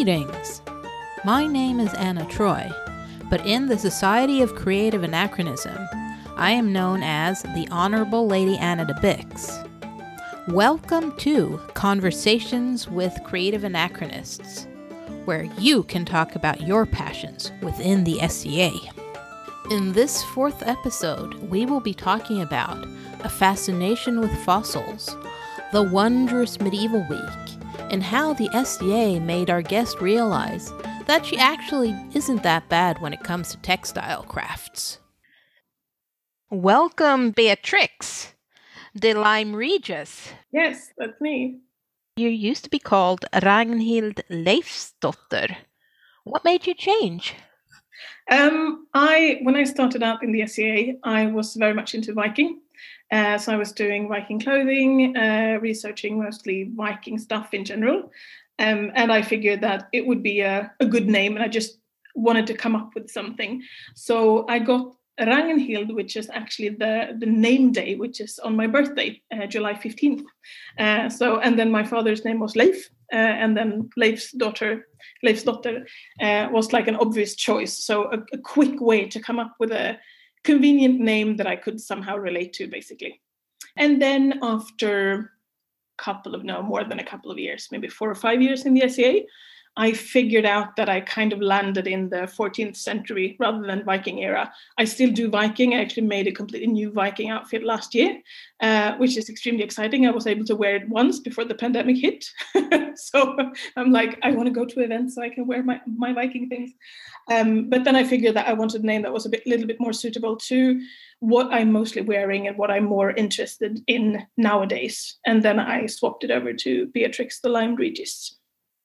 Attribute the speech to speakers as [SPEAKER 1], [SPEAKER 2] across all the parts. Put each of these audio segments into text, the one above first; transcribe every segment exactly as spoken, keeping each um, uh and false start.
[SPEAKER 1] Greetings! My name is Anna Troy, but in the Society of Creative Anachronism, I am known as the Honorable Lady Anna de Bix. Welcome to Conversations with Creative Anachronists, where you can talk about your passions within the S C A. In this fourth episode, we will be talking about a fascination with fossils, the wondrous medieval week, and how the S C A made our guest realize that she actually isn't that bad when it comes to textile crafts. Welcome, Beatrix de Lyme Regis.
[SPEAKER 2] Yes, that's me.
[SPEAKER 1] You used to be called Ragnhild Leifsdotter. What made you change?
[SPEAKER 2] Um, I when I started out in the S C A, I was very much into Viking. Uh, so I was doing Viking clothing, uh, researching mostly Viking stuff in general. Um, and I figured that it would be a, a good name, and I just wanted to come up with something. So I got Ragnhild, which is actually the, the name day, which is on my birthday, uh, July fifteenth. Uh, so, and then my father's name was Leif, uh, and then Leif's daughter, Leif's daughter, uh, was like an obvious choice. So a, a quick way to come up with a convenient name that I could somehow relate to, basically. And then after a couple of, no, more than a couple of years, maybe four or five years in the S C A, I figured out that I kind of landed in the fourteenth century rather than Viking era. I still do Viking. I actually made a completely new Viking outfit last year, uh, which is extremely exciting. I was able to wear it once before the pandemic hit. So I'm like, I want to go to events so I can wear my, my Viking things. Um, but then I figured that I wanted a name that was a bit, little bit more suitable to what I'm mostly wearing and what I'm more interested in nowadays. And then I swapped it over to Beatrix de Lyme Regis.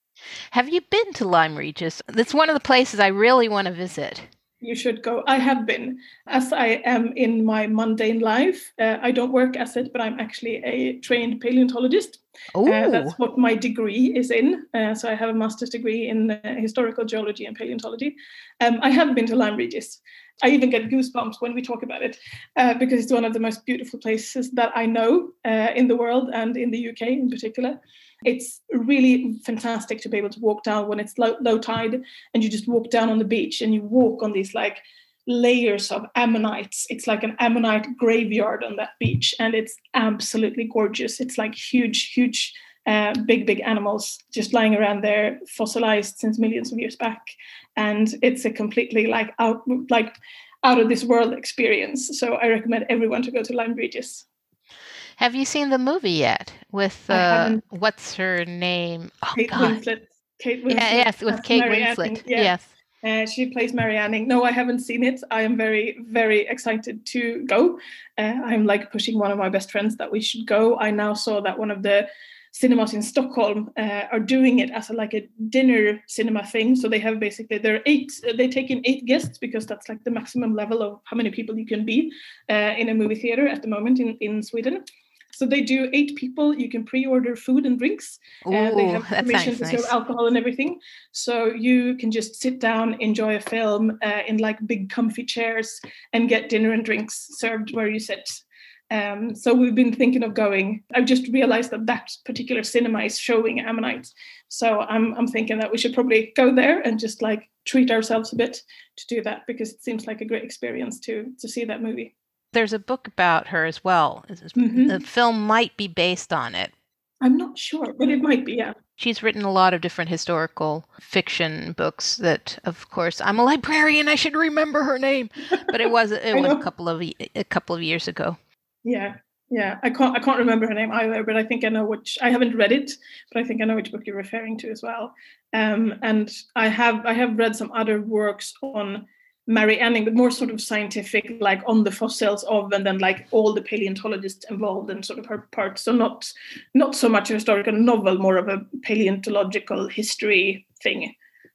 [SPEAKER 1] Have you been to Lyme Regis? That's one of the places I really want to visit.
[SPEAKER 2] You should go. I have been. As I am in my mundane life, uh, I don't work as it, but I'm actually a trained paleontologist. Uh, that's what my degree is in. Uh, so I have a master's degree in uh, historical geology and paleontology. Um, I have been to Lyme Regis. I even get goosebumps when we talk about it, uh, because it's one of the most beautiful places that I know uh, in the world and in the U K in particular. It's really fantastic to be able to walk down when it's low, low tide, and you just walk down on the beach and you walk on these like layers of ammonites. It's like an ammonite graveyard on that beach, and it's absolutely gorgeous. It's like huge, huge, uh, big, big animals just lying around there, fossilized since millions of years back. And it's a completely like out, like out of this world experience. So I recommend everyone to go to Lyme Regis.
[SPEAKER 1] Have you seen the movie yet? With uh, what's her name?
[SPEAKER 2] Oh, Kate God. Winslet. Kate Winslet.
[SPEAKER 1] Yeah, yes, with Kate Mary Winslet.
[SPEAKER 2] Anning, yeah.
[SPEAKER 1] Yes.
[SPEAKER 2] Uh, she plays Mary Anning. No, I haven't seen it. I am very, very excited to go. Uh, I'm like pushing one of my best friends that we should go. I now saw that one of the cinemas in Stockholm uh, are doing it as a, like a dinner cinema thing. So they have basically, there are eight, they take in eight guests because that's like the maximum level of how many people you can be uh, in a movie theater at the moment in, in Sweden. So they do eight people. You can pre-order food and drinks.
[SPEAKER 1] Ooh,
[SPEAKER 2] uh, they have permission to
[SPEAKER 1] nice.
[SPEAKER 2] serve alcohol and everything. So you can just sit down, enjoy a film uh, in like big comfy chairs and get dinner and drinks served where you sit. Um, so we've been thinking of going. I've just realized that that particular cinema is showing Ammonites. So I'm I'm thinking that we should probably go there and just like treat ourselves a bit to do that, because it seems like a great experience to to see that movie.
[SPEAKER 1] There's a book about her as well. Mm-hmm. The film might be based on it.
[SPEAKER 2] I'm not sure, but it might be, yeah.
[SPEAKER 1] She's written a lot of different historical fiction books that, of course, I'm a librarian, I should remember her name. But it was it was a couple of a couple of years ago.
[SPEAKER 2] Yeah, yeah. I can't I can't remember her name either, but I think I know which. I haven't read it, but I think I know which book you're referring to as well. Um, and I have I have read some other works on Mary Anning, but more sort of scientific, like on the fossils of, and then like all the paleontologists involved in sort of her part. So not not so much a historical novel, more of a paleontological history thing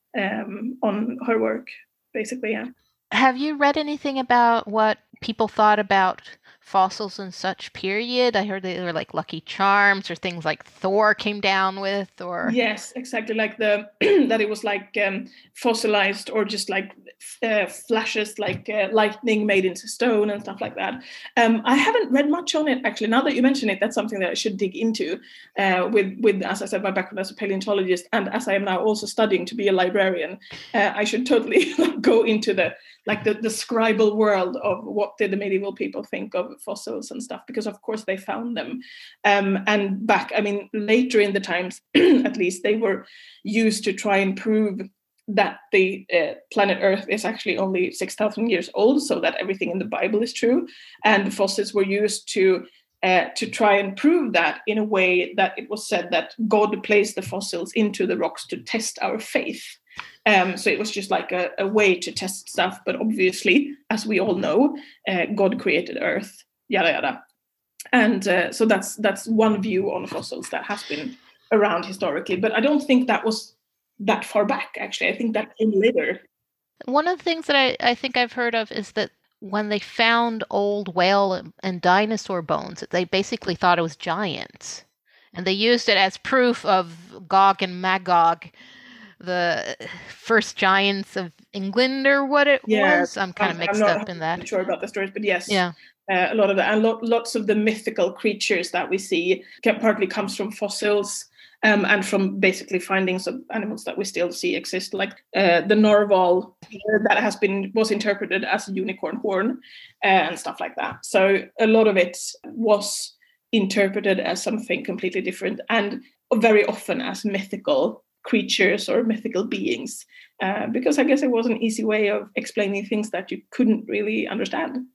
[SPEAKER 2] um, on her work, basically. Yeah.
[SPEAKER 1] Have you read anything about what people thought about fossils in such period? I heard they were like Lucky Charms or things like Thor came down with, or
[SPEAKER 2] yes, exactly, like the that it was like um, fossilized or just like uh, flashes like uh, lightning made into stone and stuff like that. Um, I haven't read much on it actually. Now that you mention it, that's something that I should dig into. Uh, with with as I said, my background as a paleontologist, and as I am now also studying to be a librarian, uh, I should totally go into the like the, the scribal world of what did the medieval people think of fossils and stuff, because of course they found them. Um, and back, I mean, later in the times, at least, they were used to try and prove that the uh, planet Earth is actually only six thousand years old, so that everything in the Bible is true. And fossils were used to uh, to try and prove that in a way that it was said that God placed the fossils into the rocks to test our faith. Um, so it was just like a, a way to test stuff. But obviously, as we all know, uh, God created Earth, yada, yada. And uh, so that's that's one view on fossils that has been around historically. But I don't think that was that far back, actually. I think that came later.
[SPEAKER 1] One of the things that I, I think I've heard of is that when they found old whale and, and dinosaur bones, they basically thought it was giants. And they used it as proof of Gog and Magog, the first giants of England, or what it
[SPEAKER 2] yeah,
[SPEAKER 1] was. I'm kind of mixed
[SPEAKER 2] I'm not
[SPEAKER 1] up in that.
[SPEAKER 2] Sure about the stories, but yes,
[SPEAKER 1] yeah,
[SPEAKER 2] uh, a lot of that, and lo- lots of the mythical creatures that we see can, partly comes from fossils. Um, and from basically findings of animals that we still see exist, like uh, the narwhal that has been was interpreted as a unicorn horn uh, and stuff like that. So a lot of it was interpreted as something completely different, and very often as mythical creatures or mythical beings, uh, because I guess it was an easy way of explaining things that you couldn't really understand.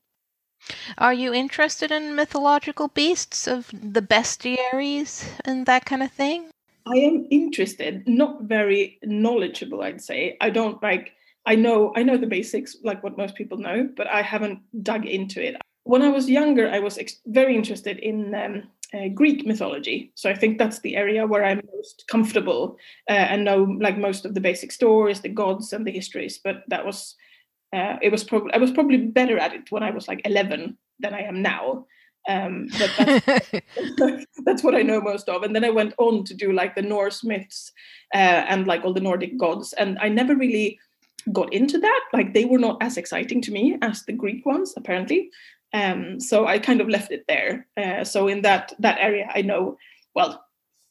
[SPEAKER 1] Are you interested in mythological beasts of the bestiaries and that kind of thing?
[SPEAKER 2] I am interested, not very knowledgeable, I'd say. I don't like, I know, I know the basics, like what most people know, but I haven't dug into it. When I was younger, I was ex- very interested in um, uh, Greek mythology. So I think that's the area where I'm most comfortable uh, and know like most of the basic stories, the gods and the histories. But that was, uh, it was probably, I was probably better at it when I was like eleven than I am now. Um, but that's, that's what I know most of. And then I went on to do like the Norse myths uh, and like all the Nordic gods. And I never really got into that. Like they were not as exciting to me as the Greek ones, apparently. Um, so I kind of left it there. Uh, so in that that area, I know, well,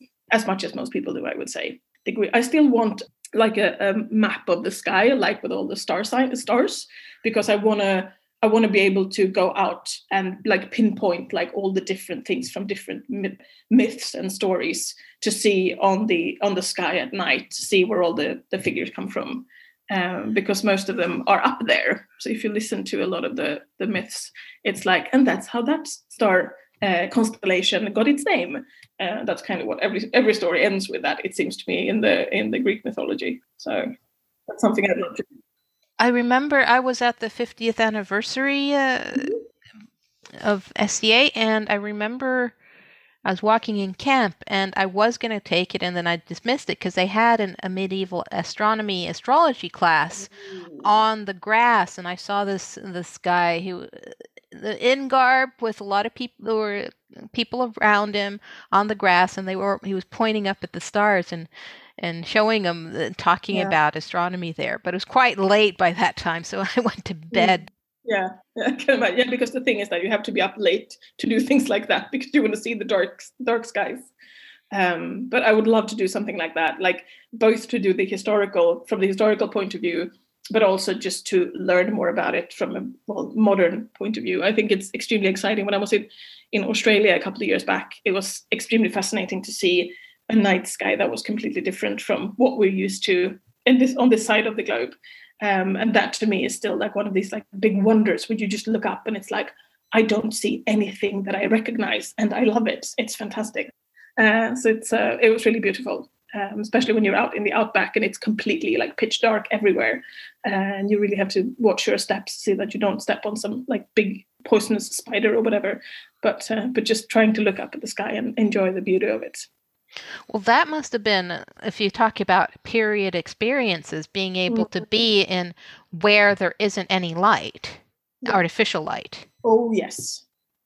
[SPEAKER 2] as much as most people do, I would say. The Greek, I still want like a, a map of the sky, like with all the star sign, stars, because I want to I want to be able to go out and like pinpoint like all the different things from different myth- myths and stories to see on the on the sky at night, to see where all the, the figures come from, um, because most of them are up there. So if you listen to a lot of the, the myths, it's like, and that's how that star uh, constellation got its name. Uh, that's kind of what every every story ends with. That it seems to me in the in the Greek mythology. So that's something I'd love to do.
[SPEAKER 1] I remember I was at the fiftieth anniversary uh, of S C A, and I remember I was walking in camp, and I was going to take it, and then I dismissed it because they had an, a medieval astronomy astrology class on the grass, and I saw this this guy who, in garb with a lot of people, there were people around him on the grass, and they were he was pointing up at the stars and and showing them, uh, talking
[SPEAKER 2] Yeah.
[SPEAKER 1] about astronomy there. But it was quite late by that time, so I went to bed.
[SPEAKER 2] Yeah, yeah, I can imagine. Yeah, because the thing is that you have to be up late to do things like that because you want to see the dark, dark skies. Um, but I would love to do something like that, like both to do the historical from the historical point of view, but also just to learn more about it from a well, modern point of view. I think it's extremely exciting. When I was in, in Australia a couple of years back, it was extremely fascinating to see a night sky that was completely different from what we're used to in this on this side of the globe. Um, and that to me is still like one of these like big wonders where you just look up and it's like, I don't see anything that I recognize and I love it. It's fantastic. Uh, so it's uh, it was really beautiful, um, especially when you're out in the outback and it's completely like pitch dark everywhere. Uh, and you really have to watch your steps, see that you don't step on some like big poisonous spider or whatever, but uh, but just trying to look up at the sky and enjoy the beauty of it.
[SPEAKER 1] Well, that must have been, if you talk about period experiences, being able to be in where there isn't any light,
[SPEAKER 2] Yeah.
[SPEAKER 1] artificial light.
[SPEAKER 2] Oh, yes.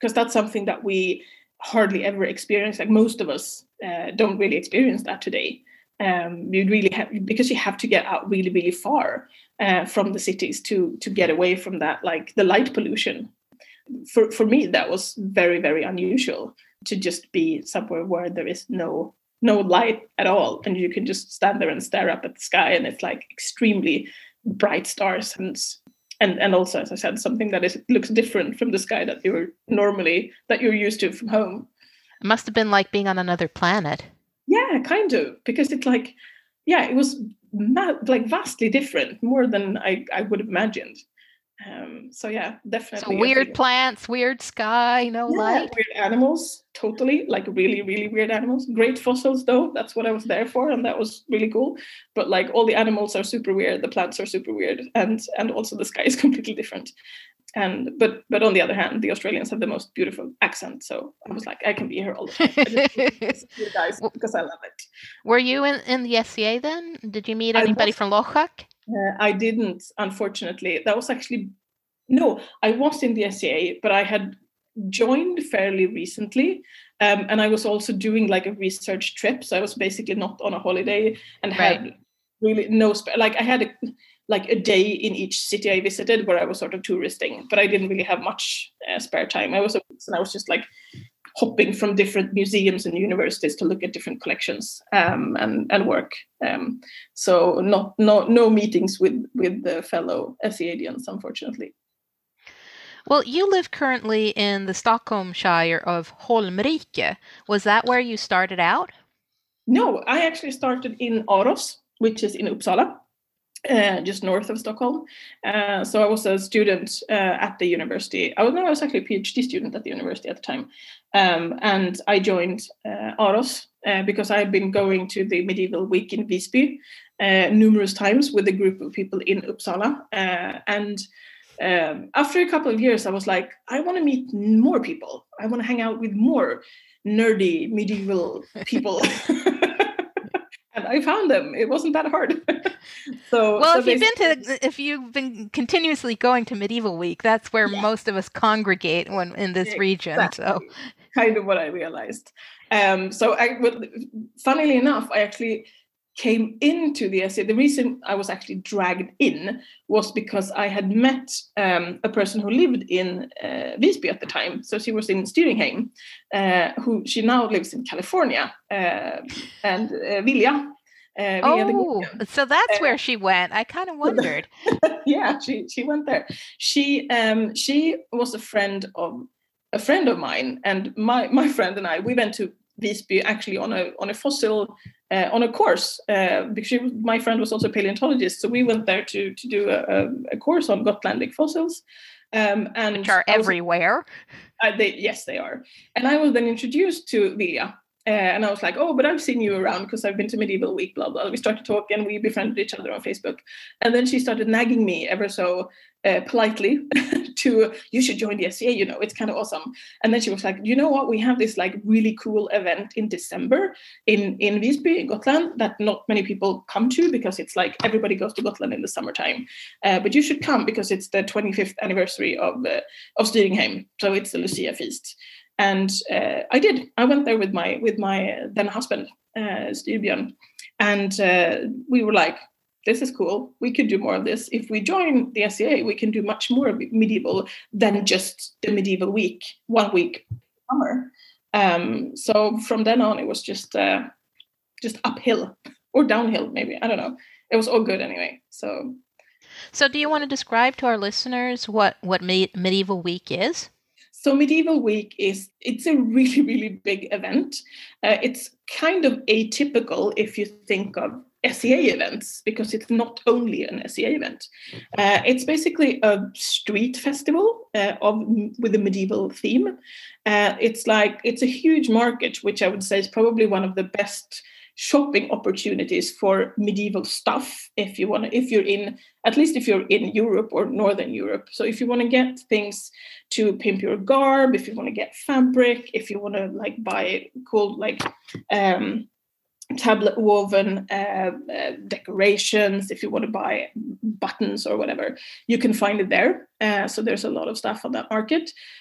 [SPEAKER 2] because that's something that we hardly ever experience. Like most of us uh, don't really experience that today. Um, you really have, because you have to get out really, really far uh, from the cities to to get away from that, like the light pollution. For for me, that was very, very unusual, to just be somewhere where there is no no light at all, and you can just stand there and stare up at the sky, and it's like extremely bright stars, and and and also, as I said, something that is looks different from the sky that you're normally that you're used to from home.
[SPEAKER 1] It must have been like being on another planet.
[SPEAKER 2] Yeah, kind of, because it's like, yeah, it was ma- like vastly different, more than I I would have imagined. Um, so yeah, definitely.
[SPEAKER 1] So weird plants, weird sky, no
[SPEAKER 2] yeah,
[SPEAKER 1] light.
[SPEAKER 2] Weird animals, totally, like really, really weird animals. Great fossils though, that's what I was there for, and that was really cool. But like all the animals are super weird, the plants are super weird, and and also the sky is completely different. And but but on the other hand, the Australians have the most beautiful accent, so I was like, I can be here all the time. I just you guys because I love it.
[SPEAKER 1] Were you in, in the S C A then? Did you meet
[SPEAKER 2] I
[SPEAKER 1] anybody
[SPEAKER 2] was-
[SPEAKER 1] from Lochak?
[SPEAKER 2] Uh, I didn't, unfortunately. That was actually no. I was in the S C A, but I had joined fairly recently, um, and I was also doing like a research trip. So I was basically not on a holiday and had
[SPEAKER 1] Right.
[SPEAKER 2] really no sp- like I had a, like a day in each city I visited where I was sort of touristing, but I didn't really have much uh, spare time. I was and I was just like hopping from different museums and universities to look at different collections um, and and work. Um, so not no no meetings with with the fellow SCAdians, unfortunately.
[SPEAKER 1] Well, you live currently in the Stockholm Shire of Holmrike. Was that where you started out?
[SPEAKER 2] No, I actually started in Aros, which is in Uppsala, uh, just north of Stockholm. Uh, so I was a student uh, at the university. I was, no, I was actually a PhD student at the university at the time. Um, and I joined uh, Aros uh, because I had been going to the medieval week in Visby uh, numerous times with a group of people in Uppsala. Uh, and um, after a couple of years, I was like, I want to meet more people. I want to hang out with more nerdy medieval people. And I found them. It wasn't that hard. so
[SPEAKER 1] Well,
[SPEAKER 2] so
[SPEAKER 1] if you've been
[SPEAKER 2] basically-
[SPEAKER 1] to if you've been continuously going to Medieval Week, that's where
[SPEAKER 2] Yeah.
[SPEAKER 1] most of us congregate when in this region. So
[SPEAKER 2] Exactly. Kind of what I realized. Um, so I, but funnily enough, I actually came into the essay. The reason I was actually dragged in was because I had met um, a person who lived in uh, Visby at the time. So she was in Styringheim, uh, who she now lives in California, uh, and uh, Vilja. Uh, Vilja the
[SPEAKER 1] oh,
[SPEAKER 2] Gordian.
[SPEAKER 1] so that's
[SPEAKER 2] Uh,
[SPEAKER 1] where she went. I kind of wondered.
[SPEAKER 2] yeah, she she went there. She um she was a friend of a friend of mine, and my my friend and I we went to Visby actually on a on a fossil uh, on a course uh, because she was, my friend was also a paleontologist, so we went there to to do a, a course on Gotlandic fossils, um, and
[SPEAKER 1] Which are
[SPEAKER 2] I was-
[SPEAKER 1] everywhere.
[SPEAKER 2] uh, they, yes, they are. And I was then introduced to Vilja. Uh, and I was like, oh, but I've seen you around because I've been to Medieval Week, blah, blah. We started talking and we befriended each other on Facebook. And then she started nagging me ever so uh, politely to, you should join the S C A, you know, it's kind of awesome. And then she was like, you know what? We have this like really cool event in December in, in Visby, in Gotland, that not many people come to because it's like everybody goes to Gotland in the summertime. Uh, but you should come because it's the twenty-fifth anniversary of, uh, of Styringheim. So it's the Lucia feast. And uh, I did. I went there with my with my uh, then husband, uh, Styrbjörn, and uh, we were like, "This is cool. We could do more of this. If we join the S C A, we can do much more medieval than just the medieval week, one week summer." Um, so from then on, it was just uh, just uphill or downhill, maybe. I don't know. It was all good anyway. So,
[SPEAKER 1] So, do you want to describe to our listeners what what me- Medieval Week is?
[SPEAKER 2] So Medieval Week is, it's a really, really big event. Uh, it's kind of atypical if you think of S C A events, because it's not only an S C A event. Uh, it's basically a street festival uh, of with a medieval theme. Uh, it's like, it's a huge market, which I would say is probably one of the best shopping opportunities for medieval stuff if you want to, if you're in, at least if you're in Europe or Northern Europe. So if you want to get things to pimp your garb, if you want to get fabric, if you want to like buy cool like um, tablet woven uh, uh, decorations, if you want to buy buttons or whatever, you can find it there. Uh, so there's a lot of stuff on that market.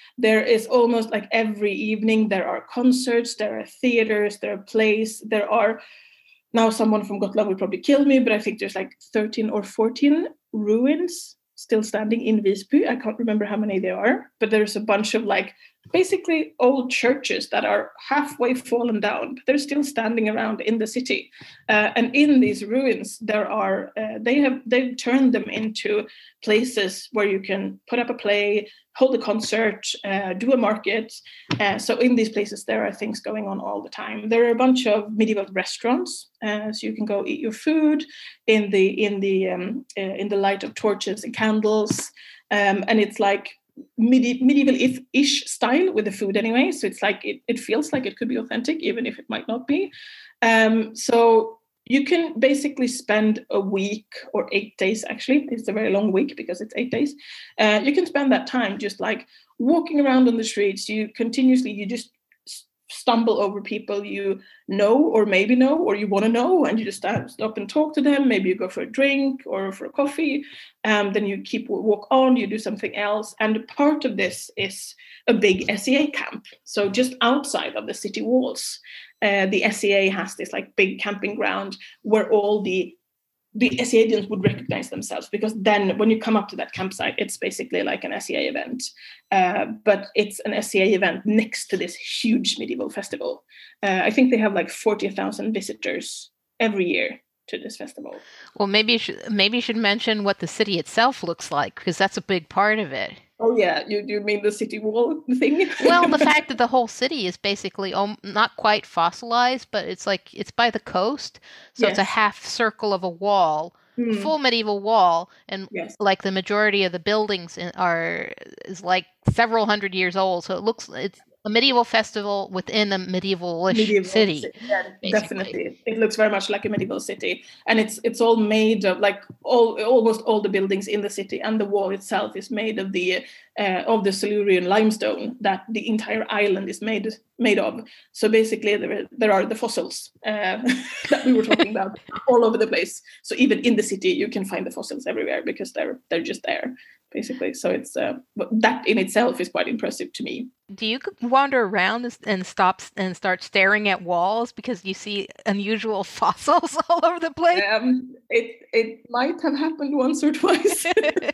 [SPEAKER 2] There is almost like every evening there are concerts, there are theaters, there are plays, there are, now someone from Gotland will probably kill me, but I think there's like thirteen or fourteen ruins still standing in Visby. I can't remember how many there are, but there's a bunch of like basically old churches that are halfway fallen down, but they're still standing around in the city. Uh, and in these ruins, there are uh, they have they've turned them into places where you can put up a play, hold a concert, uh, do a market. Uh, so in these places, there are things going on all the time. There are a bunch of medieval restaurants, uh, so you can go eat your food in the in the um, uh, in the light of torches and candles, um, and it's like medi- medieval-ish style with the food anyway. So it's like it, it feels like it could be authentic, even if it might not be. Um, so you can basically spend a week or eight days, actually, it's a very long week because it's eight days. Uh, you can spend that time just like walking around on the streets. You continuously, you just stumble over people you know or maybe know or you want to know, and you just stop and talk to them. Maybe you go for a drink or for a coffee, um, then you keep walk on, you do something else. And part of this is a big S E A camp. So just outside of the city walls, uh, the S E A has this like big camping ground where all the the S E A agents would recognize themselves, because then when you come up to that campsite, it's basically like an S E A event, uh, but it's an S E A event next to this huge medieval festival. Uh, I think they have like forty thousand visitors every year to this festival.
[SPEAKER 1] Well, maybe you should, maybe you should mention what the city itself looks like, because that's a big part of it.
[SPEAKER 2] Oh yeah, you you mean the city wall thing?
[SPEAKER 1] Well, the fact that the whole city is basically um, not quite fossilized, but it's like it's by the coast, so yes. It's a half circle of a wall, mm. a full medieval wall, and yes. like the majority of the buildings in, are is like several hundred years old. So it looks it's a medieval festival within a medieval-ish medieval city. city.
[SPEAKER 2] Yeah, definitely. It looks very much like a medieval city, and it's it's all made of like all almost all the buildings in the city, and the wall itself is made of the uh, of the Silurian limestone that the entire island is made made of. So basically, there there are the fossils uh, that we were talking about all over the place. So even in the city, you can find the fossils everywhere because they're they're just there. Basically, so it's uh, that in itself is quite impressive to me.
[SPEAKER 1] Do you wander around and stop and start staring at walls because you see unusual fossils all over the place?
[SPEAKER 2] Um, it it might have happened once or twice.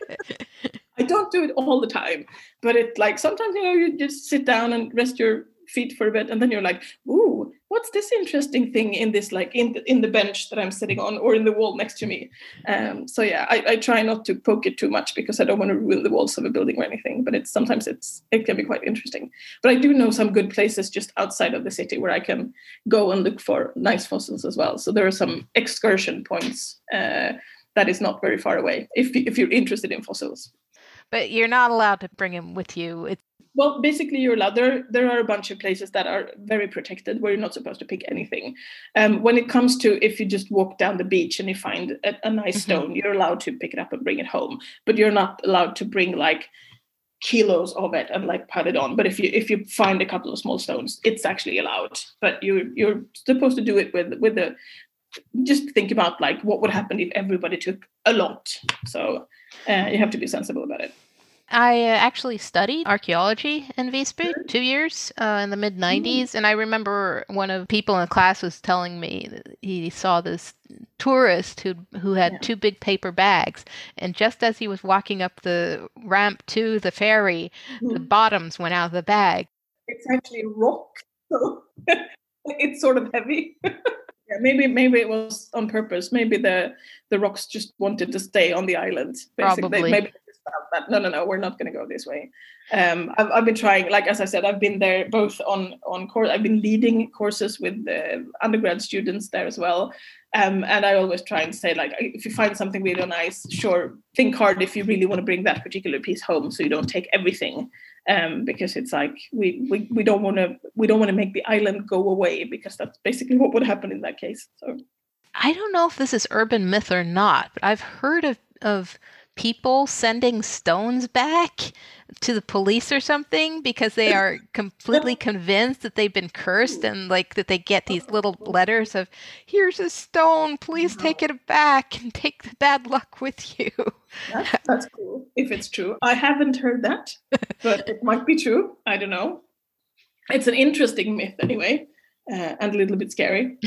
[SPEAKER 2] I don't do it all the time, but it like sometimes you know you just sit down and rest your feet for a bit, and then you're like, ooh, what's this interesting thing in this like in the, in the bench that I'm sitting on or in the wall next to me? Um, so yeah, I, I try not to poke it too much because I don't want to ruin the walls of a building or anything. But it's sometimes it's it can be quite interesting. But I do know some good places just outside of the city where I can go and look for nice fossils as well. So there are some excursion points uh, that is not very far away if if you're interested in fossils.
[SPEAKER 1] But you're not allowed to bring them with you. It's
[SPEAKER 2] Well, basically, you're allowed. There, there are a bunch of places that are very protected where you're not supposed to pick anything. Um, when it comes to if you just walk down the beach and you find a, a nice mm-hmm. stone, you're allowed to pick it up and bring it home. But you're not allowed to bring like kilos of it and like put it on. But if you if you find a couple of small stones, it's actually allowed. But you you're supposed to do it with with the. Just think about like what would happen if everybody took a lot. So uh, you have to be sensible about it.
[SPEAKER 1] I uh, actually studied archaeology in Visby two years uh, in the mid nineties. Mm-hmm. And I remember one of the people in the class was telling me that he saw this tourist who who had yeah. two big paper bags. And just as he was walking up the ramp to the ferry, mm-hmm. the bottoms went out of the bag.
[SPEAKER 2] It's actually rock. So it's sort of heavy. Yeah, maybe maybe it was on purpose. Maybe the, the rocks just wanted to stay on the island. Basically.
[SPEAKER 1] Probably.
[SPEAKER 2] Maybe that no no no we're not going to go this way. um I've, I've been trying, like as I said, I've been there both on on course. I've been leading courses with the undergrad students there as well, um and I always try and say like if you find something really nice, sure, think hard if you really want to bring that particular piece home so you don't take everything, um because it's like we we, we don't want to we don't want to make the island go away, because that's basically what would happen in that case. So
[SPEAKER 1] I don't know if this is urban myth or not, but I've heard of of people sending stones back to the police or something because they are completely convinced that they've been cursed, and like that they get these little letters of, here's a stone, please take it back and take the bad luck with you.
[SPEAKER 2] That's, that's cool, if it's true. I haven't heard that, but it might be true. I don't know. It's an interesting myth anyway, uh, and a little bit scary.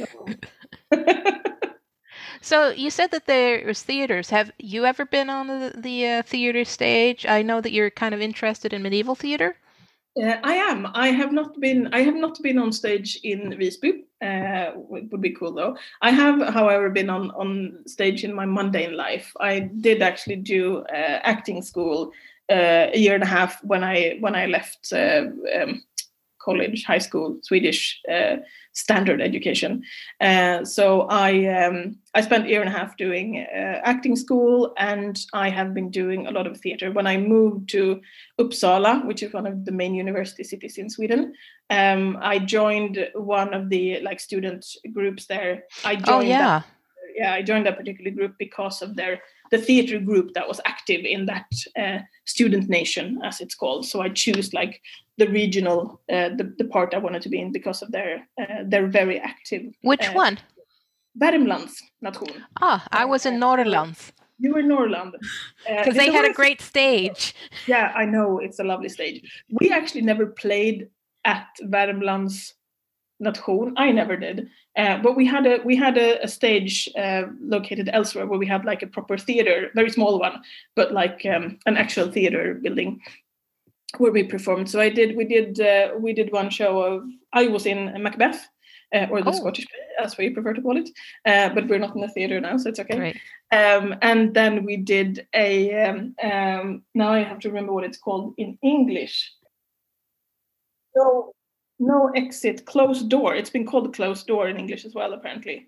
[SPEAKER 1] So you said that there was theaters. Have you ever been on the, the uh, theater stage? I know that you're kind of interested in medieval theater.
[SPEAKER 2] Uh, I am. I have not been. I have not been on stage in Visby. Uh, it would be cool though. I have, however, been on on stage in my mundane life. I did actually do uh, acting school uh, a year and a half when I when I left uh, um, college, high school, Swedish uh, standard education. Uh, so I um, I spent a year and a half doing uh, acting school, and I have been doing a lot of theater. When I moved to Uppsala, which is one of the main university cities in Sweden, um, I joined one of the like student groups there. I joined
[SPEAKER 1] oh yeah.
[SPEAKER 2] That, yeah, I joined that particular group because of their the theater group that was active in that uh, student nation, as it's called. So I choose like the regional, uh, the, the part I wanted to be in because of their uh, their very active.
[SPEAKER 1] Which
[SPEAKER 2] uh,
[SPEAKER 1] one?
[SPEAKER 2] Värmlands nation.
[SPEAKER 1] Ah, I was in Norrland.
[SPEAKER 2] You were in Norrland.
[SPEAKER 1] Because uh, they had a great stage.
[SPEAKER 2] Yeah, I know. It's a lovely stage. We actually never played at Värmlands nation. I never did. Uh, but we had a we had a, a stage uh, located elsewhere where we had like a proper theater, very small one, but like um, an actual theater building where we performed. So I did. We did. Uh, we did one show of. I was in Macbeth, uh, or the oh. Scottish play, as we prefer to call it. Uh, but we're not in the theater now, so it's okay.
[SPEAKER 1] Right.
[SPEAKER 2] Um, and then we did a. Um, um, now I have to remember what it's called in English. So. No exit, closed door. It's been called closed door in English as well, apparently.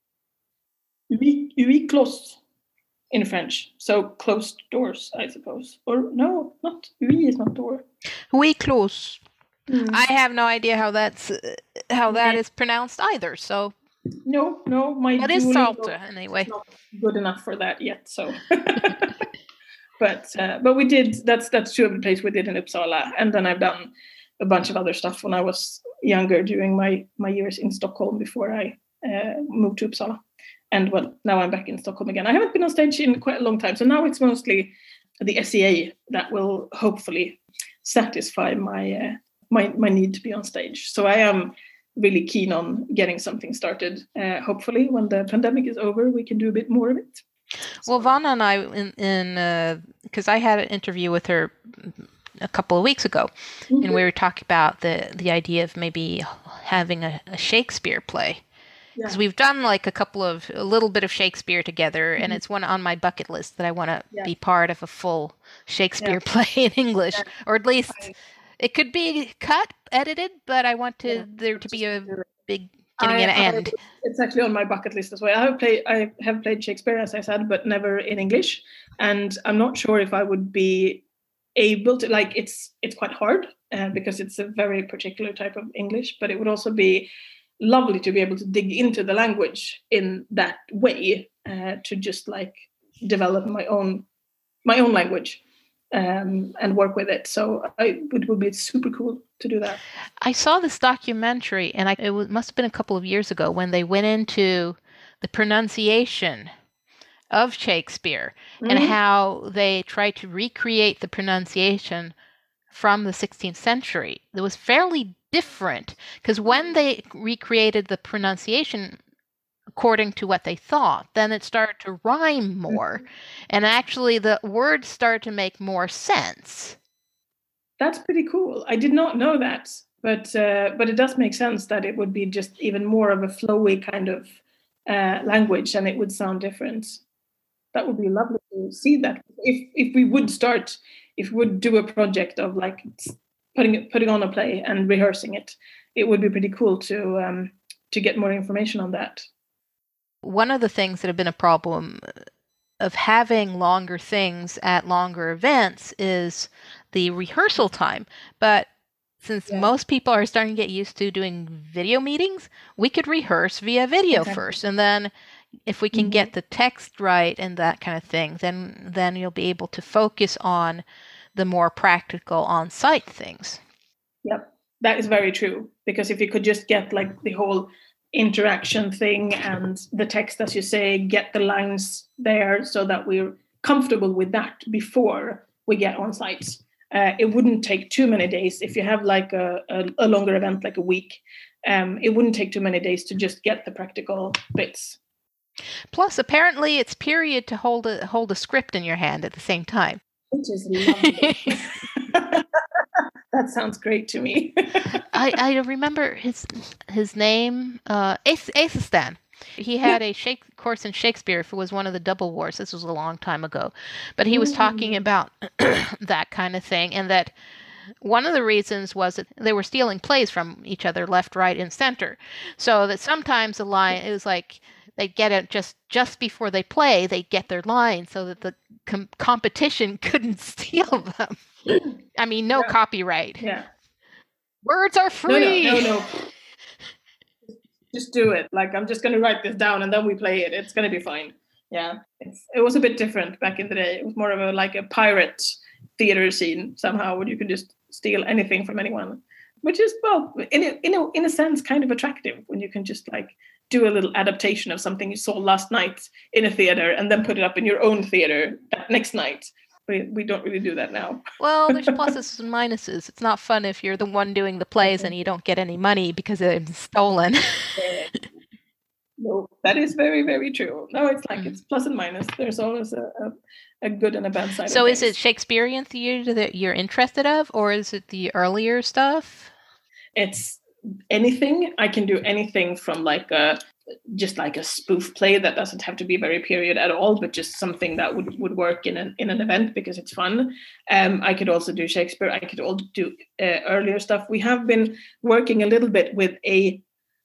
[SPEAKER 2] Huis, huis clos in French. So closed doors, I suppose. Or no, not huis is not door.
[SPEAKER 1] Huis clos. Mm. I have no idea how that's uh, how that yeah. is pronounced either. So
[SPEAKER 2] no, no, my
[SPEAKER 1] what is Salta anyway?
[SPEAKER 2] Not good enough for that yet. So, but uh, but we did. That's that's two of the plays we did in Uppsala, and then I've done a bunch of other stuff when I was younger during my, my years in Stockholm before I uh, moved to Uppsala. And well, now I'm back in Stockholm again. I haven't been on stage in quite a long time. So now it's mostly the S E A that will hopefully satisfy my, uh, my, my need to be on stage. So I am really keen on getting something started. Uh, hopefully when the pandemic is over, we can do a bit more of it.
[SPEAKER 1] Well, Vanna and I, in, in because uh, I had an interview with her a couple of weeks ago, mm-hmm. and we were talking about the the idea of maybe having a, a Shakespeare play, because yeah. we've done like a couple of a little bit of Shakespeare together, mm-hmm. and it's one on my bucket list that I want to yeah. be part of a full Shakespeare yeah. play in English, yeah. or at least I, it could be cut, edited, but I want to yeah. there to be a big getting an end.
[SPEAKER 2] It's actually on my bucket list as well. I have played I have played Shakespeare, as I said, but never in English, and I'm not sure if I would be able to, like, it's it's quite hard uh, because it's a very particular type of English, but it would also be lovely to be able to dig into the language in that way, uh, to just like develop my own my own language um, and work with it. So I, it would be super cool to do that.
[SPEAKER 1] I saw this documentary, and I, it was, must have been a couple of years ago, when they went into the pronunciation of Shakespeare, mm-hmm. and how they tried to recreate the pronunciation from the sixteenth century. It was fairly different, because when they recreated the pronunciation according to what they thought, then it started to rhyme more, mm-hmm. and actually the words started to make more sense.
[SPEAKER 2] That's pretty cool. I did not know that, but uh, but it does make sense that it would be just even more of a flowy kind of uh, language, and it would sound different. That would be lovely to see that. If if we would start, if we would do a project of like putting putting on a play and rehearsing it, it would be pretty cool to um, to get more information on that.
[SPEAKER 1] One of the things that have been a problem of having longer things at longer events is the rehearsal time. But since yeah. most people are starting to get used to doing video meetings, we could rehearse via video exactly. first, and then if we can
[SPEAKER 2] Mhm.
[SPEAKER 1] get the text right and that kind of thing, then then you'll be able to focus on the more practical on-site things.
[SPEAKER 2] Yep, that is very true. Because if you could just get like the whole interaction thing and the text, as you say, get the lines there so that we're comfortable with that before we get on site. Uh, it wouldn't take too many days if you have like a, a, a longer event, like a week. Um, it wouldn't take too many days to just get the practical bits.
[SPEAKER 1] Plus, apparently, it's period to hold a hold a script in your hand at the same time.
[SPEAKER 2] Which is lovely. That sounds great to me.
[SPEAKER 1] I, I remember his his name, uh, Aethelstan. He had a shake course in Shakespeare. If it was one of the Double Wars, this was a long time ago, but he was talking about that kind of thing, and that one of the reasons was that they were stealing plays from each other, left, right, and center, so that sometimes the line it was like they'd get it just just before they play, they'd get their line so that the com- competition couldn't steal them. I mean, no
[SPEAKER 2] Yeah.
[SPEAKER 1] copyright.
[SPEAKER 2] Yeah.
[SPEAKER 1] Words are free.
[SPEAKER 2] No, no, no, no. Just do it. Like, I'm just going to write this down and then we play it. It's going to be fine. Yeah. It's, it was a bit different back in the day. It was more of a like a pirate theater scene somehow, where you could just steal anything from anyone, which is, well, in a, in a, in a sense, kind of attractive when you can just like do a little adaptation of something you saw last night in a theater and then put it up in your own theater that next night. We, we don't really do that now.
[SPEAKER 1] Well, there's pluses and minuses. It's not fun if you're the one doing the plays and you don't get any money because it's stolen.
[SPEAKER 2] No, that is very, very true. No, it's like mm. it's plus and minus. There's always a, a, a good and a bad side.
[SPEAKER 1] So
[SPEAKER 2] of
[SPEAKER 1] is it Shakespearean theater that you're interested of, or is it the earlier stuff?
[SPEAKER 2] It's anything. I can do anything from like a just like a spoof play that doesn't have to be very period at all, but just something that would, would work in an in an event because it's fun. Um, I could also do Shakespeare. I could also do uh, earlier stuff. We have been working a little bit with a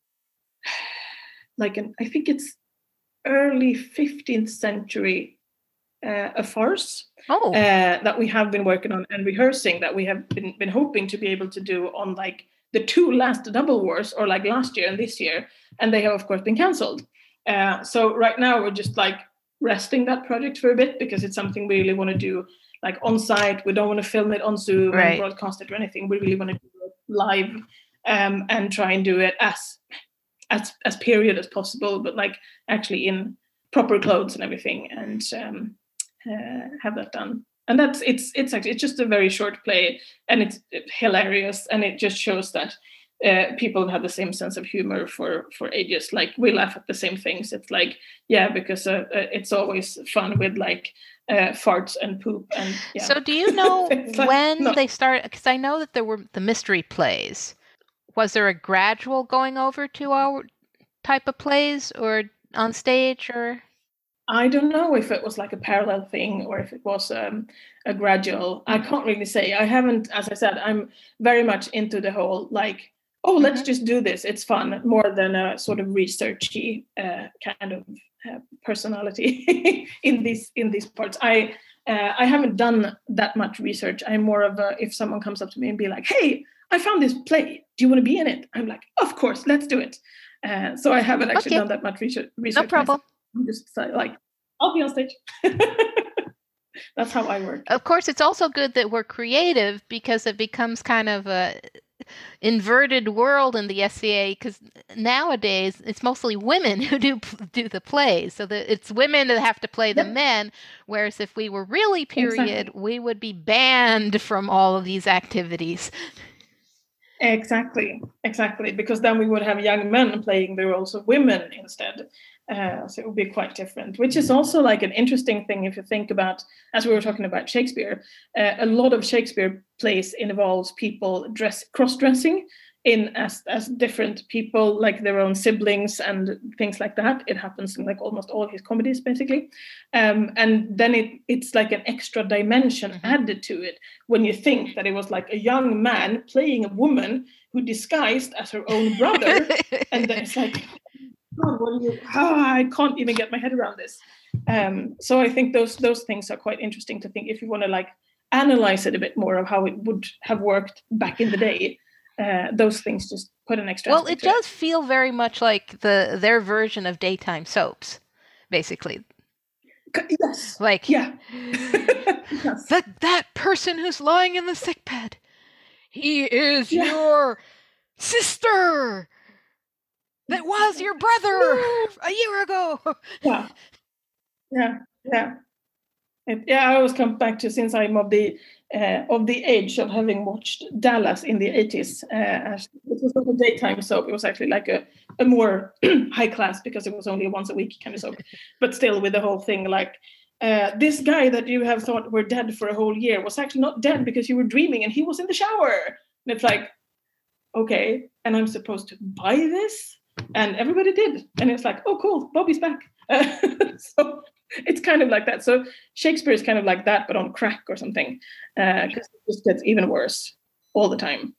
[SPEAKER 2] like an I think it's early fifteenth century uh, a farce
[SPEAKER 1] oh.
[SPEAKER 2] uh, that we have been working on and rehearsing that we have been been hoping to be able to do on like the two last Double Wars, or like last year and this year, and they have of course been cancelled. Uh, so right now we're just like resting that project for a bit because it's something we really want to do like on site. We don't want to film it on Zoom
[SPEAKER 1] right.
[SPEAKER 2] and broadcast it or anything. We really want to do it live um, and try and do it as as as period as possible, but like actually in proper clothes and everything, and um, uh, have that done. And that's it's it's actually it's just a very short play, and it's hilarious, and it just shows that uh, people have the same sense of humor for for ages. Like we laugh at the same things. It's like yeah, because uh, uh, it's always fun with like uh, farts and poop and. Yeah.
[SPEAKER 1] So do you know
[SPEAKER 2] like,
[SPEAKER 1] when
[SPEAKER 2] no.
[SPEAKER 1] they start? Because I know that there were the mystery plays. Was there a gradual going over to our type of plays or on stage or?
[SPEAKER 2] I don't know if it was like a parallel thing or if it was um, a gradual. I can't really say. I haven't, as I said, I'm very much into the whole like, oh, let's mm-hmm. just do this. It's fun, more than a sort of researchy uh, kind of uh, personality in these in these parts. I uh, I haven't done that much research. I'm more of a, if someone comes up to me and be like, hey, I found this play. Do you want to be in it? I'm like, of course, let's do it. Uh, so I haven't actually
[SPEAKER 1] okay.
[SPEAKER 2] done that much research. research
[SPEAKER 1] no problem.
[SPEAKER 2] Myself. I'm just like, I'll be on stage. That's how I work.
[SPEAKER 1] Of course, it's also good that we're creative because it becomes kind of a inverted world in the S C A, because nowadays it's mostly women who do do the plays. So that it's women that have to play the yep. men, whereas if we were really period, exactly. we would be banned from all of these activities.
[SPEAKER 2] Exactly, exactly, because then we would have young men playing the roles of women instead. Uh, so it would be quite different, which is also like an interesting thing if you think about, as we were talking about Shakespeare, uh, a lot of Shakespeare plays involves people dress cross-dressing in as as different people, like their own siblings and things like that. It happens in like almost all of his comedies, basically. Um, and then it it's like an extra dimension mm-hmm. added to it when you think that it was like a young man playing a woman who disguised as her own brother. And then it's like, God, what do you, oh, I can't even get my head around this. Um, so I think those those things are quite interesting to think if you want to like analyze it a bit more of how it would have worked back in the day. Uh, those things just put an extra.
[SPEAKER 1] Well, it does it. feel very much like the their version of daytime soaps. basically.
[SPEAKER 2] Yes.
[SPEAKER 1] Like,
[SPEAKER 2] yeah. yes.
[SPEAKER 1] that that person who's lying in the sick bed, he is
[SPEAKER 2] Yeah.
[SPEAKER 1] your sister. That was your brother
[SPEAKER 2] No.
[SPEAKER 1] a year ago.
[SPEAKER 2] Yeah. Yeah. Yeah. It, yeah, I always come back to, since I'm of the uh, of the age of having watched Dallas in the eighties. Uh, it was not a daytime soap. It was actually like a, a more high class, because it was only a once a week kind of soap. But still, with the whole thing, like uh, this guy that you have thought were dead for a whole year was actually not dead because you were dreaming and he was in the shower. And it's like, okay, and I'm supposed to buy this? And everybody did. And it's like, oh, cool, Bobby's back. Uh, so it's kind of like that. So Shakespeare is kind of like that, but on crack or something, because uh, it just gets even worse all the time.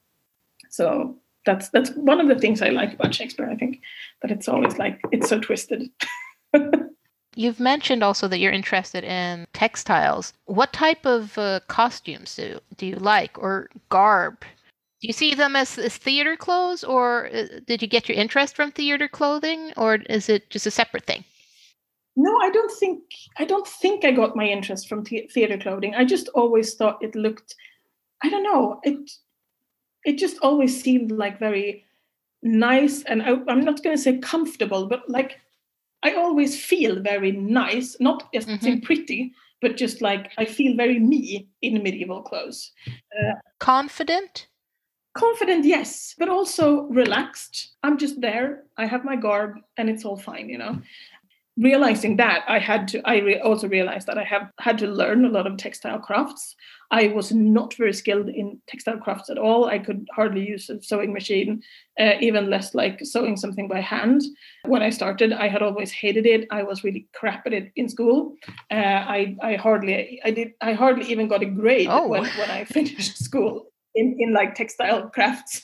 [SPEAKER 2] So that's that's one of the things I like about Shakespeare, I think, that it's always like, it's so twisted.
[SPEAKER 1] You've mentioned also that you're interested in textiles. What type of uh, costumes do, do you like, or garb? Do you see them as, as theater clothes, or uh, did you get your interest from theater clothing, or is it just a separate thing?
[SPEAKER 2] No, I don't think I don't think I got my interest from the- theater clothing. I just always thought it looked, I don't know, it it just always seemed like very nice, and I, I'm not going to say comfortable, but like I always feel very nice, not as
[SPEAKER 1] Mhm.
[SPEAKER 2] in pretty, but just like I feel very me in medieval clothes. Uh,
[SPEAKER 1] Confident?
[SPEAKER 2] confident, yes, but also relaxed. I'm just there. I have my garb, and it's all fine, you know. Realizing that, I had to, I re- also realized that I have had to learn a lot of textile crafts. I was not very skilled in textile crafts at all. I could hardly use a sewing machine, uh, even less like sewing something by hand. When I started, I had always hated it. I was really crap at it in school. Uh, I, I hardly, I did, I hardly even got a grade
[SPEAKER 1] Oh.
[SPEAKER 2] when, when I finished school in, in like textile crafts.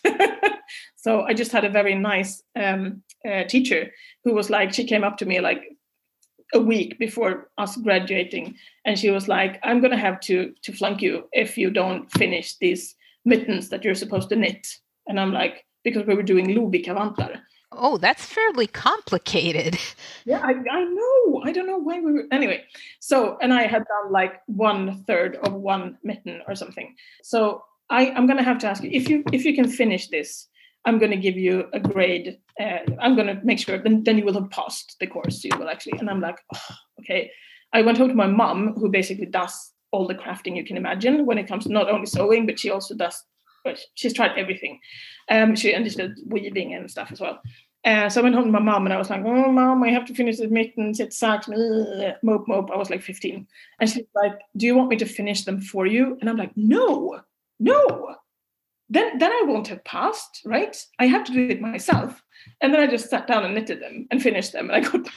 [SPEAKER 2] So I just had a very nice um, uh, teacher who was like, she came up to me like a week before us graduating, and she was like, I'm going to have to to flunk you if you don't finish these mittens that you're supposed to knit. And I'm like, because we were doing Lovikkavantar.
[SPEAKER 1] Oh, that's fairly complicated.
[SPEAKER 2] Yeah, I, I know. I don't know why we were. Anyway, so, and I had done like one third of one mitten or something. So I, I'm going to have to ask you, if you if you can finish this, I'm going to give you a grade. Uh, I'm going to make sure, then, then you will have passed the course. You will actually. And I'm like, oh, okay. I went home to my mom, who basically does all the crafting you can imagine when it comes to not only sewing, but she also does, well, she's tried everything. Um, she understood weaving and stuff as well. Uh, so I went home to my mom, and I was like, oh, Mom, I have to finish the mittens. It sucks. Ugh. Mope, mope. I was like fifteen. And she's like, do you want me to finish them for you? And I'm like, no, no. Then, then I won't have passed, right? I have to do it myself. And then I just sat down and knitted them and finished them. And I got,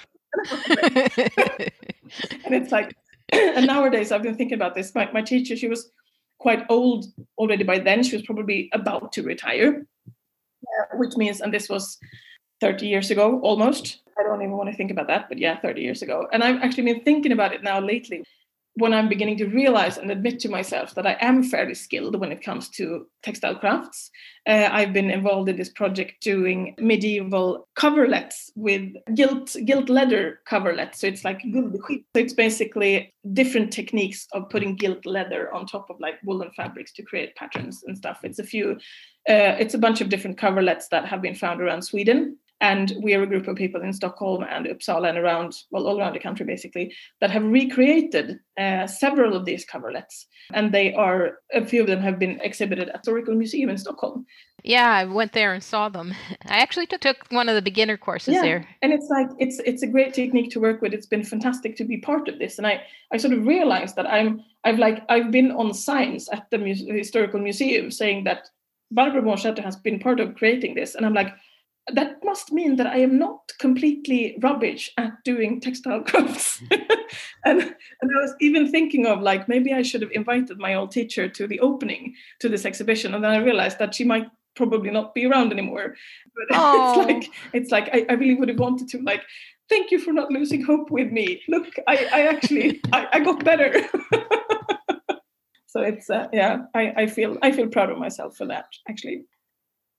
[SPEAKER 2] and it's like, and nowadays I've been thinking about this. My, my teacher, she was quite old already by then. She was probably about to retire, uh, which means, and this was thirty years ago, almost. I don't even want to think about that, but yeah, thirty years ago. And I've actually been thinking about it now lately, when I'm beginning to realize and admit to myself that I am fairly skilled when it comes to textile crafts. Uh, I've been involved in this project doing medieval coverlets with gilt gilt leather coverlets. So it's like guldskinn. So it's basically different techniques of putting gilt leather on top of like woolen fabrics to create patterns and stuff. It's a few, uh, it's a bunch of different coverlets that have been found around Sweden. And we are a group of people in Stockholm and Uppsala and around, well, all around the country, basically, that have recreated uh, several of these coverlets. And they are, a few of them have been exhibited at Historical Museum in Stockholm.
[SPEAKER 1] Yeah, I went there and saw them. I actually took, took one of the beginner courses
[SPEAKER 2] yeah.
[SPEAKER 1] there.
[SPEAKER 2] And it's like, it's it's a great technique to work with. It's been fantastic to be part of this. And I, I sort of realized that I'm, I've like, I've been on signs at the Muse- Historical Museum saying that Barbro Bornstetter has been part of creating this. And I'm like, that must mean that I am not completely rubbish at doing textile crafts. and, and I was even thinking of like, maybe I should have invited my old teacher to the opening to this exhibition. And then I realized that she might probably not be around anymore. But
[SPEAKER 1] Oh.
[SPEAKER 2] it's like, it's like I, I really would have wanted to like, thank you for not losing hope with me. Look, I, I actually, I, I got better. So it's, uh, yeah, I, I feel I feel proud of myself for that, actually.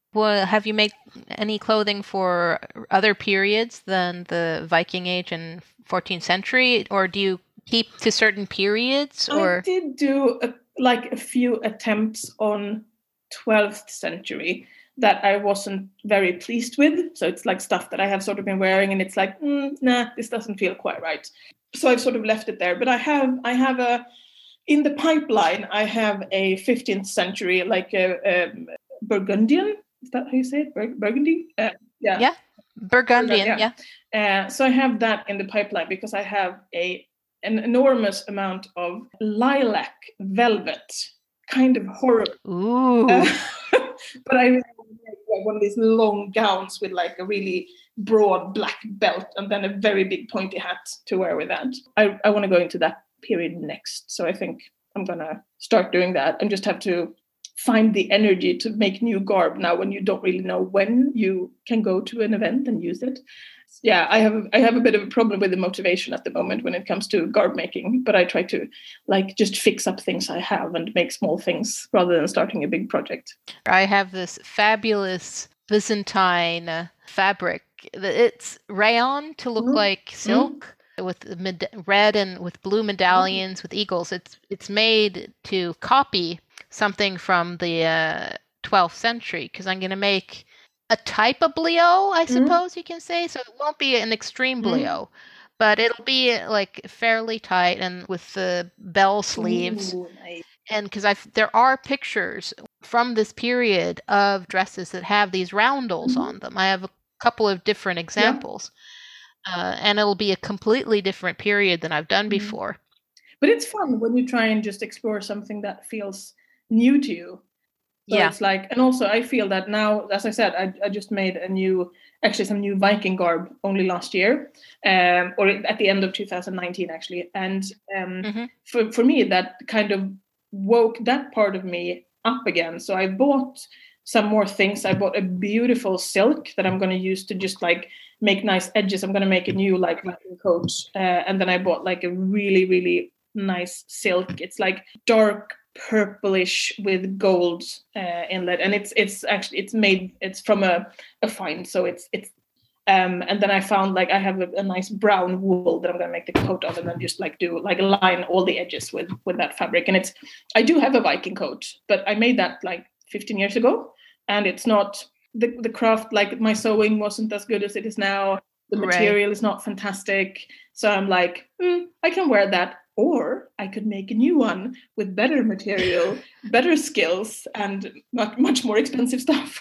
[SPEAKER 1] Well, have you made any clothing for other periods than the Viking Age and fourteenth century, or do you keep to certain periods? Or
[SPEAKER 2] I did do a, like a few attempts on twelfth century that I wasn't very pleased with. So it's like stuff that I have sort of been wearing, and it's like, mm, nah, this doesn't feel quite right. So I've sort of left it there. But I have, I have a in the pipeline. I have a fifteenth century, like a, a Burgundian. Is that how you say it? Bur- Burgundy? Uh, yeah.
[SPEAKER 1] Yeah, Burgundian.
[SPEAKER 2] Burgundy,
[SPEAKER 1] Yeah.
[SPEAKER 2] yeah. Uh, so I have that in the pipeline because I have a an enormous amount of lilac velvet, kind of horrible.
[SPEAKER 1] Ooh.
[SPEAKER 2] Uh, but I really like one of these long gowns with like a really broad black belt and then a very big pointy hat to wear with that. I, I want to go into that period next. So I think I'm going to start doing that and just have to find the energy to make new garb now when you don't really know when you can go to an event and use it. Yeah, I have I have a bit of a problem with the motivation at the moment when it comes to garb making, but I try to like just fix up things I have and make small things rather than starting a big project.
[SPEAKER 1] I have this fabulous Byzantine uh, fabric. It's rayon to look
[SPEAKER 2] Mm.
[SPEAKER 1] like silk mm. with med- red and with blue medallions mm. with eagles. It's it's made to copy something from the uh, twelfth century because I'm going to make a type of blio, I suppose mm. you can say. So it won't be an extreme blio, mm. but it'll be like fairly tight and with the bell sleeves.
[SPEAKER 2] Ooh, nice.
[SPEAKER 1] And because I there are pictures from this period of dresses that have these roundels mm-hmm. on them. I have a couple of different examples, yeah. uh, and it'll be a completely different period than I've done mm-hmm. before.
[SPEAKER 2] But it's fun when you try and just explore something that feels new to you. So yeah. It's like, and also I feel that now, as I said, I, I just made a new, actually some new Viking garb only last year, um, or at the end of two thousand nineteen, actually. And um, mm-hmm. for, for me, that kind of woke that part of me up again. So I bought some more things. I bought a beautiful silk that I'm going to use to just like make nice edges. I'm going to make a new like Viking coat. Uh, and then I bought like a really, really nice silk. It's like dark purplish with gold uh, inlet, and it's it's actually it's made it's from a, a find, so it's it's um and then I found like I have a, a nice brown wool that I'm gonna make the coat of, and then just like do like line all the edges with with that fabric. And it's I do have a Viking coat, but I made that like fifteen years ago, and it's not the the craft, like my sewing wasn't as good as it is now. The material right. is not fantastic, so I'm like mm, I can wear that. Or I could make a new one with better material, better skills, and not much more expensive stuff.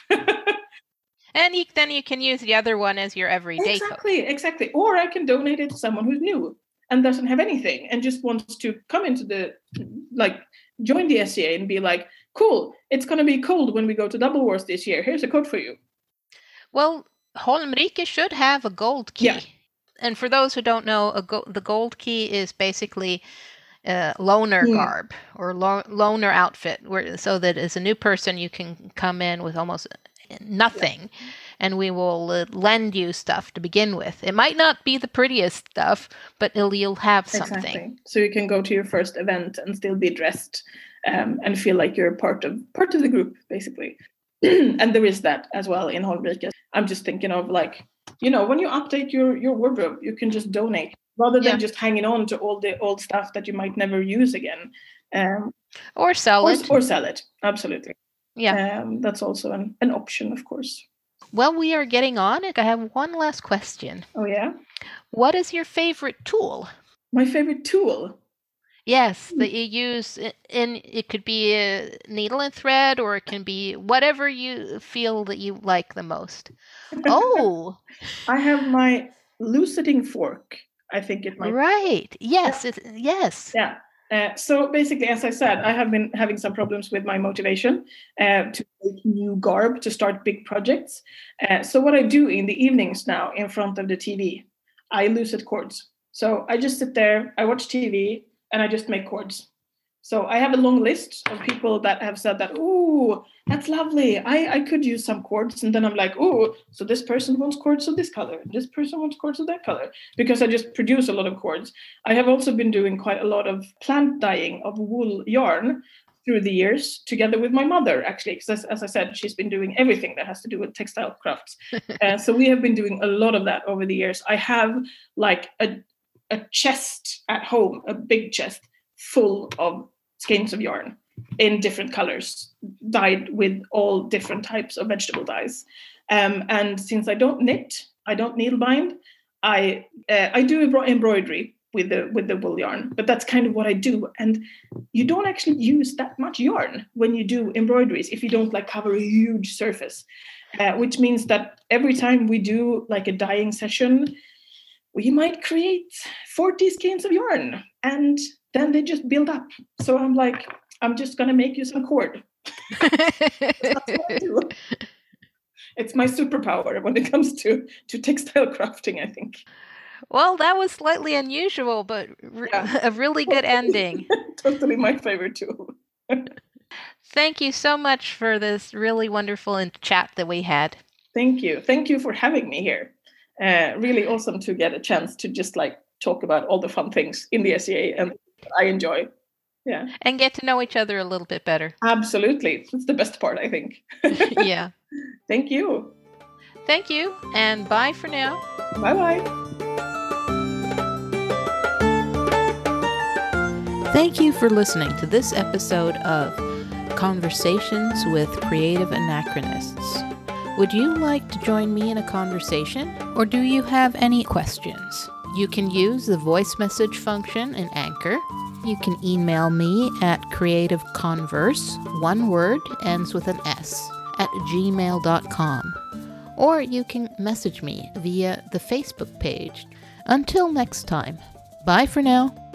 [SPEAKER 1] And you, then you can use the other one as your everyday
[SPEAKER 2] exactly,
[SPEAKER 1] coat.
[SPEAKER 2] Exactly. Or I can donate it to someone who's new and doesn't have anything and just wants to come into the, like, join the S C A and be like, cool, it's going to be cold when we go to Double Wars this year. Here's a coat for you.
[SPEAKER 1] Well, Holmrike should have a gold key.
[SPEAKER 2] Yeah.
[SPEAKER 1] And for those who don't know, a go- the gold key is basically uh, loner yeah. garb or lo- loner outfit, where so that as a new person you can come in with almost nothing, yeah. and we will uh, lend you stuff to begin with. It might not be the prettiest stuff, but it'll, you'll have something.
[SPEAKER 2] Exactly. So you can go to your first event and still be dressed um, and feel like you're part of part of the group, basically. And there is that as well in Holmrike. I'm just thinking of like, you know, when you update your, your wardrobe, you can just donate rather than yeah. just hanging on to all the old stuff that you might never use again. Um,
[SPEAKER 1] or sell
[SPEAKER 2] or,
[SPEAKER 1] it.
[SPEAKER 2] Or sell it. Absolutely.
[SPEAKER 1] Yeah.
[SPEAKER 2] Um, that's also an, an option, of course.
[SPEAKER 1] Well, we are getting on it. I have one last question.
[SPEAKER 2] Oh, yeah?
[SPEAKER 1] What is your favorite tool?
[SPEAKER 2] My favorite tool?
[SPEAKER 1] Yes, that you use in, it could be a needle and thread, or it can be whatever you feel that you like the most. Oh,
[SPEAKER 2] I have my luciding fork. I think it might.
[SPEAKER 1] Right. Yes. Yeah. It, yes.
[SPEAKER 2] Yeah. Uh, so basically, as I said, I have been having some problems with my motivation uh, to make new garb, to start big projects. Uh, so what I do in the evenings now in front of the T V, I lucid cords. So I just sit there, I watch T V, and I just make cords. So I have a long list of people that have said that, ooh, that's lovely. I, I could use some cords. And then I'm like, ooh, so this person wants cords of this color. This person wants cords of that color. Because I just produce a lot of cords. I have also been doing quite a lot of plant dyeing of wool yarn through the years, together with my mother, actually, because as, as I said, she's been doing everything that has to do with textile crafts. uh, so we have been doing a lot of that over the years. I have like a, a chest at home, a big chest full of skeins of yarn in different colors, dyed with all different types of vegetable dyes. Um, and since I don't knit, I don't needle bind, I uh, I do embroidery with the with the wool yarn, but that's kind of what I do. And you don't actually use that much yarn when you do embroideries if you don't like cover a huge surface, uh, which means that every time we do like a dyeing session, we might create forty skeins of yarn, and then they just build up. So I'm like, I'm just gonna make you some cord. That's what I do. It's my superpower when it comes to to textile crafting, I think.
[SPEAKER 1] Well, that was slightly unusual, but re- yeah. a really good ending.
[SPEAKER 2] Totally my favorite too.
[SPEAKER 1] Thank you so much for this really wonderful chat that we had.
[SPEAKER 2] Thank you. Thank you for having me here. Uh, really awesome to get a chance to just like talk about all the fun things in the S E A and I enjoy. Yeah.
[SPEAKER 1] And get to know each other a little bit better.
[SPEAKER 2] Absolutely. That's the best part, I think.
[SPEAKER 1] Yeah.
[SPEAKER 2] Thank you.
[SPEAKER 1] Thank you. And bye for now.
[SPEAKER 2] Bye-bye.
[SPEAKER 1] Thank you for listening to this episode of Conversations with Creative Anachronists. Would you like to join me in a conversation, or do you have any questions? You can use the voice message function in Anchor. You can email me at creativeconverse, one word, ends with an S, at gmail dot com. Or you can message me via the Facebook page. Until next time, bye for now.